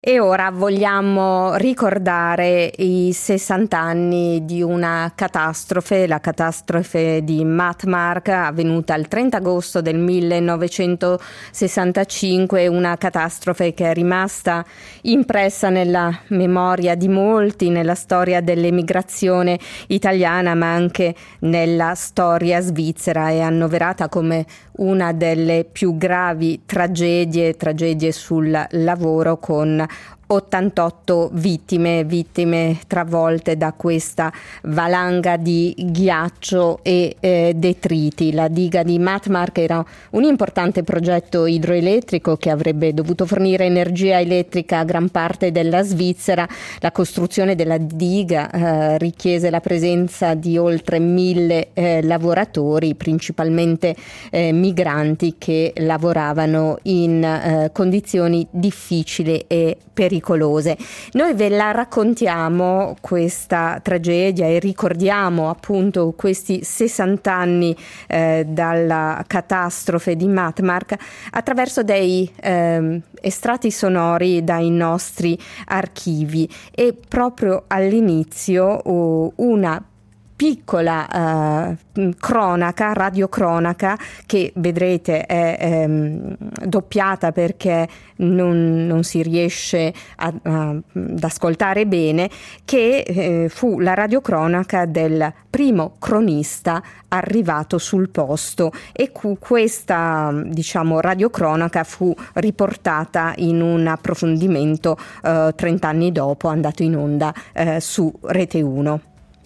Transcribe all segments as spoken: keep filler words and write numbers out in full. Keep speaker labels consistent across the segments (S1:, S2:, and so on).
S1: E ora vogliamo ricordare i sessanta anni di una catastrofe, la catastrofe di Mattmark, avvenuta il trenta agosto del millenovecentosessantacinque, una catastrofe che è rimasta impressa nella memoria di molti, nella storia dell'emigrazione italiana, ma anche nella storia svizzera. È annoverata come una delle più gravi tragedie, tragedie sul lavoro, con ottantotto vittime, vittime travolte da questa valanga di ghiaccio e eh, detriti. La diga di Mattmark era un importante progetto idroelettrico che avrebbe dovuto fornire energia elettrica a gran parte della Svizzera. La costruzione della diga eh, richiese la presenza di oltre mille eh, lavoratori, principalmente eh, migranti, che lavoravano in eh, condizioni difficili e pericolose. Noi ve la raccontiamo questa tragedia e ricordiamo appunto questi sessanta anni eh, dalla catastrofe di Mattmark attraverso dei eh, estratti sonori dai nostri archivi, e proprio all'inizio oh, una piccola uh, cronaca, radiocronaca, che vedrete è ehm, doppiata perché non, non si riesce a, a, ad ascoltare bene, che eh, fu la radiocronaca del primo cronista arrivato sul posto, e cu- questa diciamo radiocronaca fu riportata in un approfondimento eh, trent'anni dopo, andato in onda eh, su Rete uno.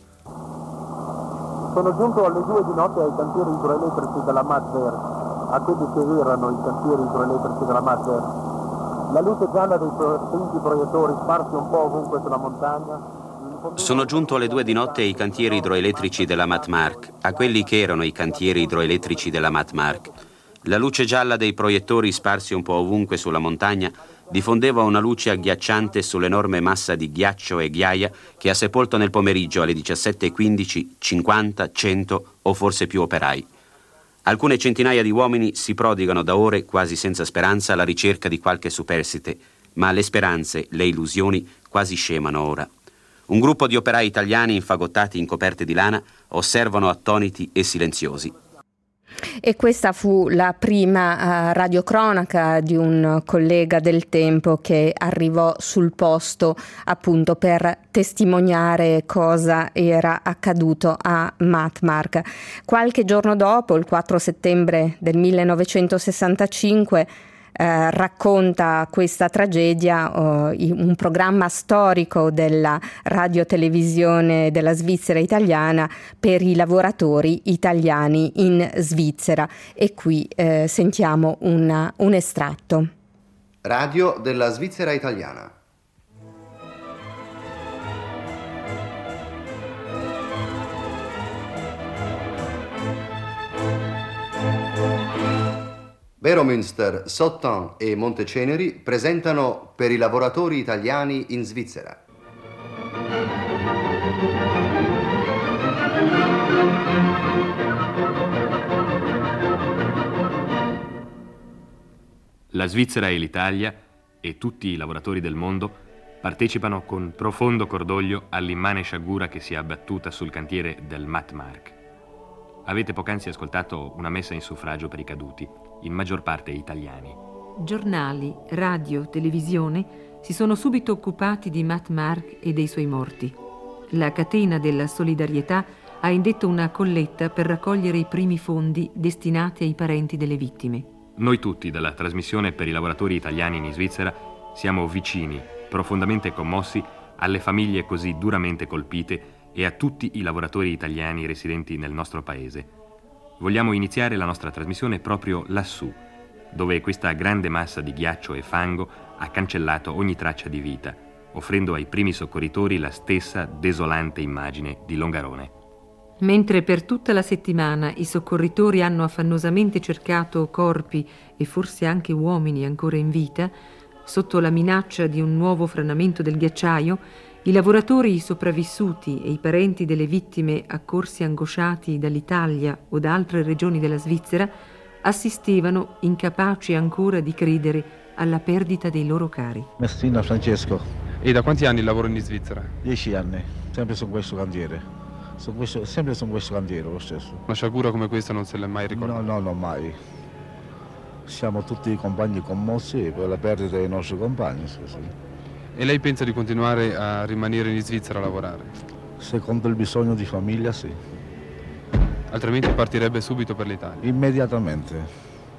S2: Sono giunto alle due di notte ai cantieri idroelettrici della Mattwer, a quelli che erano i cantieri idroelettrici della Mattwer. La luce gialla dei potenti proiettori sparsi un po' ovunque sulla montagna.
S3: Sono giunto alle due di notte ai cantieri idroelettrici della Mattmark, a quelli che erano i cantieri idroelettrici della Mattmark. La luce gialla dei proiettori sparsi un po' ovunque sulla montagna diffondeva una luce agghiacciante sull'enorme massa di ghiaccio e ghiaia che ha sepolto nel pomeriggio alle diciassette e quindici cinquanta, cento o forse più operai. Alcune centinaia di uomini si prodigano da ore, quasi senza speranza, alla ricerca di qualche superstite, ma le speranze, le illusioni quasi scemano ora. Un gruppo di operai italiani infagottati in coperte di lana osservano attoniti e silenziosi.
S1: E questa fu la prima uh, radiocronaca di un collega del tempo che arrivò sul posto appunto per testimoniare cosa era accaduto a Mattmark. Qualche giorno dopo, il quattro settembre del millenovecentosessantacinque, Eh, racconta questa tragedia eh, un programma storico della radiotelevisione della Svizzera italiana per i lavoratori italiani in Svizzera, e qui eh, sentiamo una, un estratto.
S4: Radio della Svizzera italiana. Veromünster, Sotton e Monteceneri presentano Per i lavoratori italiani in Svizzera.
S5: La Svizzera e l'Italia e tutti i lavoratori del mondo partecipano con profondo cordoglio all'immane sciagura che si è abbattuta sul cantiere del Mattmark. Avete poc'anzi ascoltato una messa in suffragio per i caduti, in maggior parte italiani.
S6: Giornali, radio, televisione si sono subito occupati di Mattmark e dei suoi morti. La catena della solidarietà ha indetto una colletta per raccogliere i primi fondi destinati ai parenti delle vittime.
S5: Noi tutti della trasmissione Per i lavoratori italiani in Svizzera siamo vicini, profondamente commossi, alle famiglie così duramente colpite e a tutti i lavoratori italiani residenti nel nostro paese. Vogliamo iniziare la nostra trasmissione proprio lassù, dove questa grande massa di ghiaccio e fango ha cancellato ogni traccia di vita, offrendo ai primi soccorritori la stessa desolante immagine di Longarone.
S6: Mentre per tutta la settimana i soccorritori hanno affannosamente cercato corpi e forse anche uomini ancora in vita, sotto la minaccia di un nuovo franamento del ghiacciaio, i lavoratori sopravvissuti e i parenti delle vittime accorsi angosciati dall'Italia o da altre regioni della Svizzera assistevano, incapaci ancora di credere alla perdita dei loro cari.
S7: Messina Francesco.
S8: E da quanti anni lavoro in Svizzera?
S7: Dieci anni, sempre su questo cantiere. Su questo, sempre su questo cantiere lo stesso.
S8: Una sciagura come questa non se l'è mai ricordata?
S7: No, no, no, mai. Siamo tutti compagni commossi per la perdita dei nostri compagni. Sì, sì.
S8: E lei pensa di continuare a rimanere in Svizzera a lavorare?
S7: Secondo il bisogno di famiglia, sì.
S8: Altrimenti partirebbe subito per l'Italia?
S7: Immediatamente.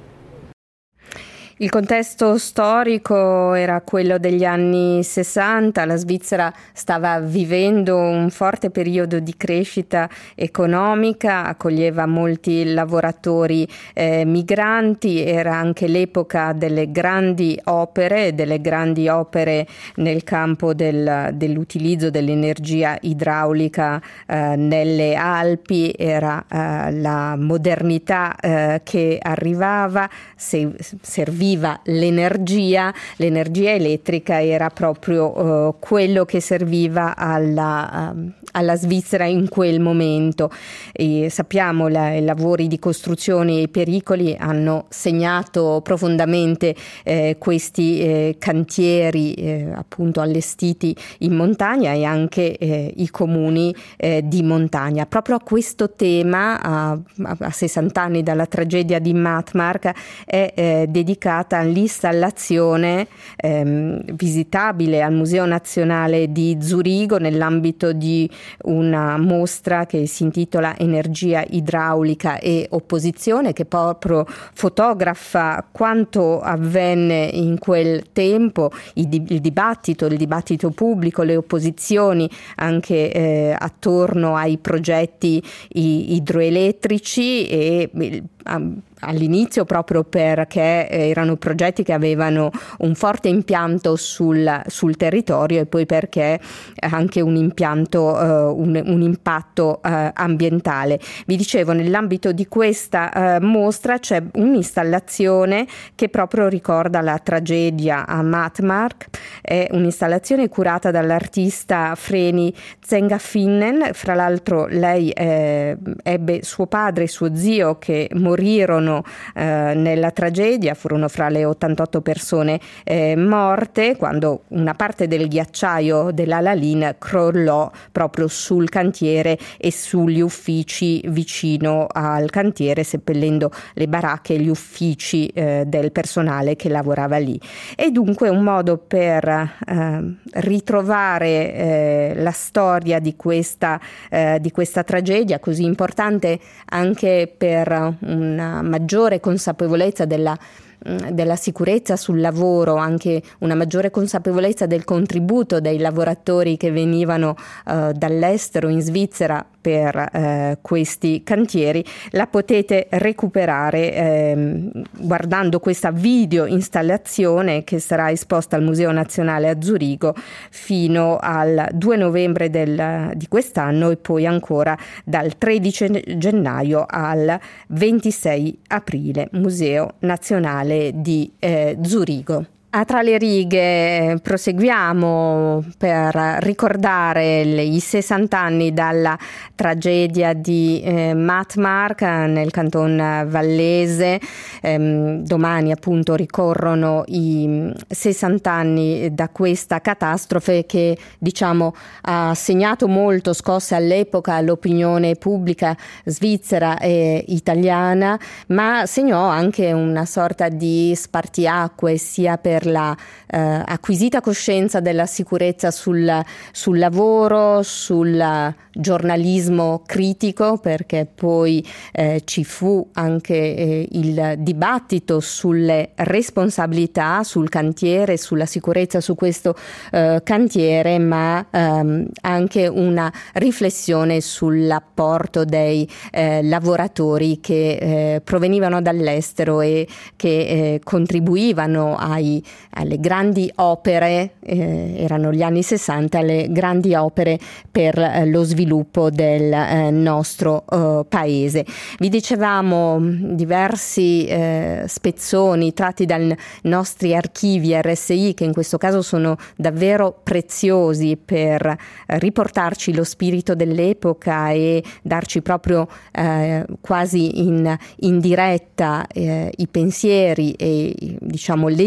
S1: Il contesto storico era quello degli anni sessanta, la Svizzera stava vivendo un forte periodo di crescita economica, accoglieva molti lavoratori eh, migranti, era anche l'epoca delle grandi opere, delle grandi opere nel campo del, dell'utilizzo dell'energia idraulica eh, nelle Alpi, era eh, la modernità eh, che arrivava, se, serviva l'energia, l'energia elettrica era proprio uh, quello che serviva alla, uh, alla Svizzera in quel momento. E sappiamo la, i lavori di costruzione e i pericoli hanno segnato profondamente eh, questi eh, cantieri eh, appunto allestiti in montagna e anche eh, i comuni eh, di montagna. Proprio a questo tema, a, a sessanta anni dalla tragedia di Mattmark, è eh, dedicata l'installazione ehm, visitabile al Museo Nazionale di Zurigo nell'ambito di una mostra che si intitola Energia idraulica e opposizione, che proprio fotografa quanto avvenne in quel tempo, il, il dibattito, il dibattito pubblico, le opposizioni anche eh, attorno ai progetti i, idroelettrici e il, all'inizio proprio perché erano progetti che avevano un forte impianto sul, sul territorio e poi perché anche un impianto, uh, un, un impatto uh, ambientale. Vi dicevo, nell'ambito di questa uh, mostra c'è un'installazione che proprio ricorda la tragedia a Mattmark, è un'installazione curata dall'artista Vreni Zengafinnen. Fra l'altro lei eh, ebbe suo padre e suo zio che morirono eh, nella tragedia, furono fra le ottantotto persone eh, morte quando una parte del ghiacciaio dell'Alalin crollò proprio sul cantiere e sugli uffici vicino al cantiere, seppellendo le baracche e gli uffici eh, del personale che lavorava lì. E dunque un modo per eh, ritrovare eh, la storia di questa, eh, di questa tragedia così importante anche per una maggiore consapevolezza della della sicurezza sul lavoro, anche una maggiore consapevolezza del contributo dei lavoratori che venivano uh, dall'estero in Svizzera per uh, questi cantieri, la potete recuperare eh, guardando questa video installazione che sarà esposta al Museo Nazionale a Zurigo fino al due novembre del, di quest'anno e poi ancora dal tredici gennaio al ventisei aprile, Museo Nazionale di eh, Zurigo. Ah, tra le righe proseguiamo per ricordare le, i sessanta anni dalla tragedia di eh, Mattmark nel canton vallese. Ehm, domani appunto ricorrono i sessanta anni da questa catastrofe che diciamo ha segnato molto, scosse all'epoca l'opinione pubblica svizzera e italiana, ma segnò anche una sorta di spartiacque sia per la eh, acquisita coscienza della sicurezza sul, sul lavoro, sul giornalismo critico, perché poi eh, ci fu anche eh, il dibattito sulle responsabilità sul cantiere, sulla sicurezza su questo eh, cantiere, ma ehm, anche una riflessione sull'apporto dei eh, lavoratori che eh, provenivano dall'estero e che eh, contribuivano ai alle grandi opere, eh, erano gli anni sessanta, alle grandi opere per eh, lo sviluppo del eh, nostro eh, paese. Vi dicevamo diversi eh, spezzoni tratti dai nostri archivi R S I, che in questo caso sono davvero preziosi per eh, riportarci lo spirito dell'epoca e darci proprio eh, quasi in, in diretta eh, i pensieri e diciamo le discussioni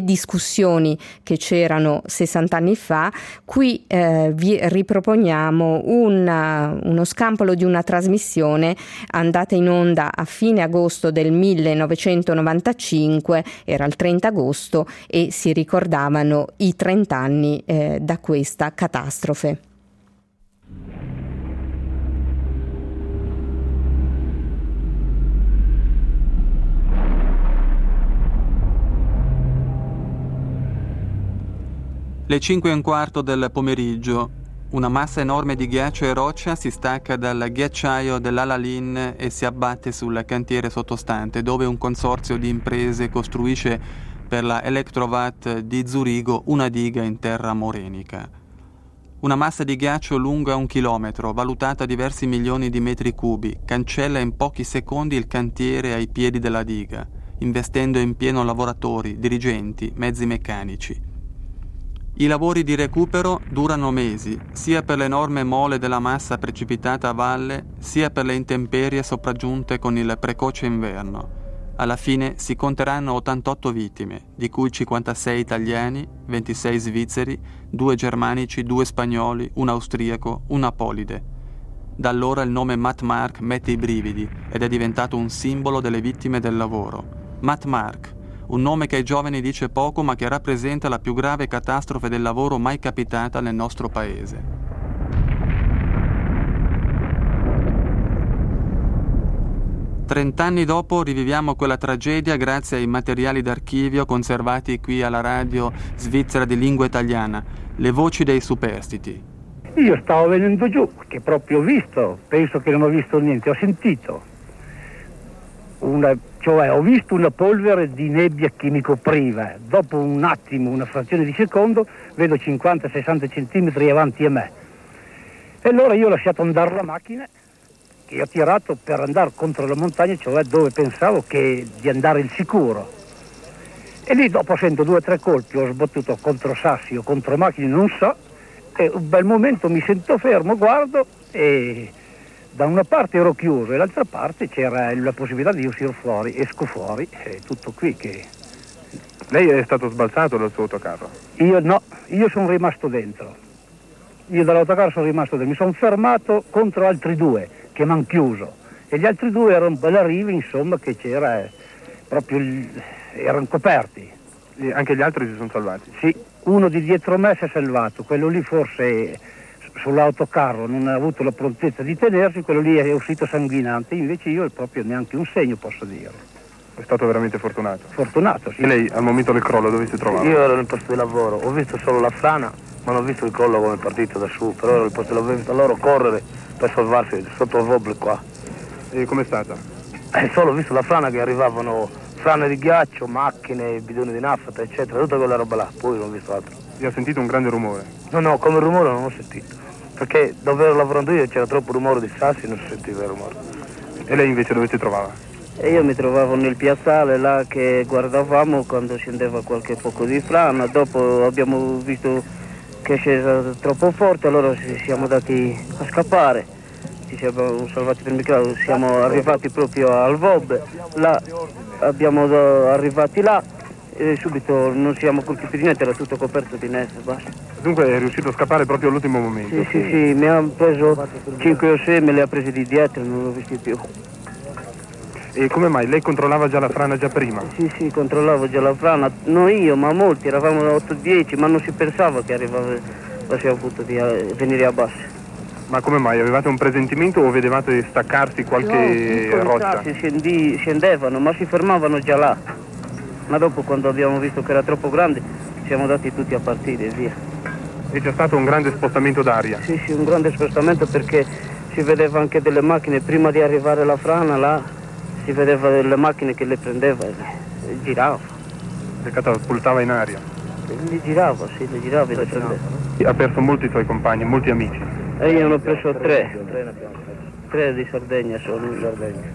S1: discussioni che c'erano sessanta anni fa, qui eh, vi riproponiamo una, uno scampolo di una trasmissione andata in onda a fine agosto del millenovecentonovantacinque, era il trenta agosto, e si ricordavano i trent'anni eh, da questa catastrofe.
S9: Le cinque e un quarto del pomeriggio, una massa enorme di ghiaccio e roccia si stacca dal ghiacciaio dell'Alalin e si abbatte sul cantiere sottostante, dove un consorzio di imprese costruisce per la Electrovat di Zurigo una diga in terra morenica. Una massa di ghiaccio lunga un chilometro, valutata a diversi milioni di metri cubi, cancella in pochi secondi il cantiere ai piedi della diga, investendo in pieno lavoratori, dirigenti, mezzi meccanici. I lavori di recupero durano mesi, sia per l'enorme mole della massa precipitata a valle, sia per le intemperie sopraggiunte con il precoce inverno. Alla fine si conteranno ottantotto vittime, di cui cinquantasei italiani, ventisei svizzeri, due germanici, due spagnoli, un austriaco, un apolide. Da allora il nome Matt Mark mette i brividi ed è diventato un simbolo delle vittime del lavoro. Matt Mark, un nome che ai giovani dice poco ma che rappresenta la più grave catastrofe del lavoro mai capitata nel nostro paese. Trent'anni dopo riviviamo quella tragedia grazie ai materiali d'archivio conservati qui alla radio svizzera di lingua italiana, le voci dei superstiti.
S10: Io stavo venendo giù, che proprio ho visto, penso che non ho visto niente, ho sentito. Una, cioè ho visto una polvere di nebbia che mi copriva, dopo un attimo, una frazione di secondo, vedo cinquanta sessanta centimetri avanti a me. E allora io ho lasciato andare la macchina, che ho tirato per andare contro la montagna, cioè dove pensavo che di andare il sicuro. E lì dopo sento due o tre colpi, ho sbattuto contro sassi o contro macchine, non so, e un bel momento mi sento fermo, guardo e da una parte ero chiuso e dall'altra parte c'era la possibilità di uscire fuori, esco fuori, è tutto qui che...
S8: Lei è stato sbalzato dal suo autocarro?
S10: Io no, io sono rimasto dentro. Io dall'autocarro sono rimasto dentro, mi sono fermato contro altri due che mi hanno chiuso e gli altri due erano bella riva, insomma, che c'era proprio, erano coperti.
S8: E anche gli altri si sono salvati?
S10: Sì, uno di dietro me si è salvato, quello lì forse sull'autocarro non ha avuto la prontezza di tenersi, quello lì è uscito sanguinante, invece io proprio neanche un segno, posso dire.
S8: È stato veramente fortunato?
S10: Fortunato, sì.
S8: E lei al momento del crollo dove si trovava?
S2: Io ero nel posto di lavoro, ho visto solo la frana, ma non ho visto il collo come è partito da su, però ero nel posto di lavoro, ho visto loro correre per salvarsi sotto il roble qua.
S8: E com'è stata?
S2: E solo ho visto la frana che arrivavano, frane di ghiaccio, macchine, bidoni di nafta, eccetera, tutta quella roba là, poi non ho visto altro.
S8: E ha sentito un grande rumore?
S2: No, no, come rumore non ho sentito, perché dove ero lavorando io c'era troppo rumore di sassi e non si sentiva il rumore.
S8: E lei invece dove si trovava?
S2: E io mi trovavo nel piazzale là che guardavamo quando scendeva qualche poco di frana, dopo abbiamo visto che è scesa troppo forte, allora ci siamo dati a scappare, ci siamo salvati per micro, siamo arrivati proprio al Vob, là abbiamo arrivati là e subito non siamo colpiti di niente, era tutto coperto di neve, basta.
S8: Dunque è riuscito a scappare proprio all'ultimo momento?
S2: Sì, sì, sì, mi hanno preso cinque o sei, me le ha presi di dietro, non l'ho visti più.
S8: E come mai? Lei controllava già la frana già prima?
S2: Sì, sì, controllavo già la frana, non io, ma molti, eravamo otto dieci, ma non si pensava che arrivava, avessimo potuto venire a basso.
S8: Ma come mai? Avevate un presentimento o vedevate staccarsi qualche
S2: no,
S8: roccia?
S2: Si scendi, scendevano, ma si fermavano già là. Ma dopo, quando abbiamo visto che era troppo grande, siamo dati tutti a partire e via.
S8: E c'è stato un grande spostamento d'aria?
S2: Sì, sì, un grande spostamento perché si vedeva anche delle macchine, prima di arrivare alla frana là, si vedeva delle macchine che le prendeva e le girava.
S8: Le catapultava in aria?
S2: Le girava, sì, le girava e le prendeva.
S8: Ha perso molti suoi compagni, molti amici?
S2: E io ne ho preso tre, tre di Sardegna sono in Sardegna.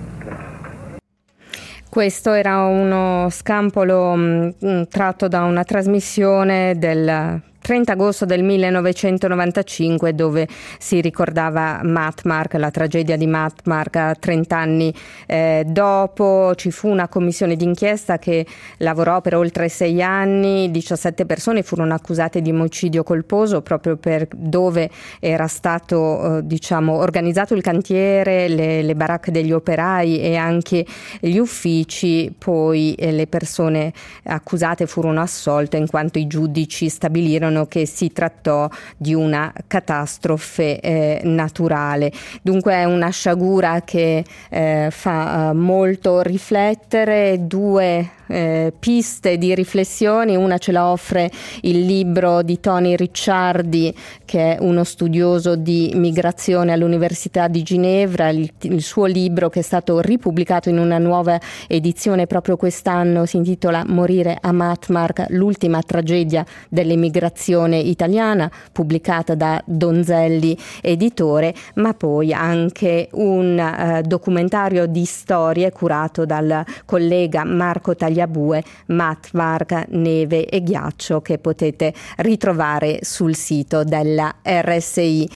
S1: Questo era uno scampolo mh, tratto da una trasmissione del trenta agosto del millenovecentonovantacinque, dove si ricordava Mattmark, la tragedia di Mattmark. trent'anni eh, dopo ci fu una commissione d'inchiesta che lavorò per oltre sei anni, diciassette persone furono accusate di omicidio colposo proprio per dove era stato eh, diciamo organizzato il cantiere, le, le baracche degli operai e anche gli uffici. Poi eh, le persone accusate furono assolte in quanto i giudici stabilirono che si trattò di una catastrofe eh, naturale. Dunque è una sciagura che eh, fa eh, molto riflettere. Due eh, piste di riflessioni, una ce la offre il libro di Tony Ricciardi, che è uno studioso di migrazione all'Università di Ginevra. Il, il suo libro, che è stato ripubblicato in una nuova edizione proprio quest'anno, si intitola Morire a Mattmark, l'ultima tragedia dell'emigrazione italiana, pubblicata da Donzelli Editore, ma poi anche un eh, documentario di storie curato dal collega Marco Tagliabue, Mattmark, neve e ghiaccio, che potete ritrovare sul sito della R S I.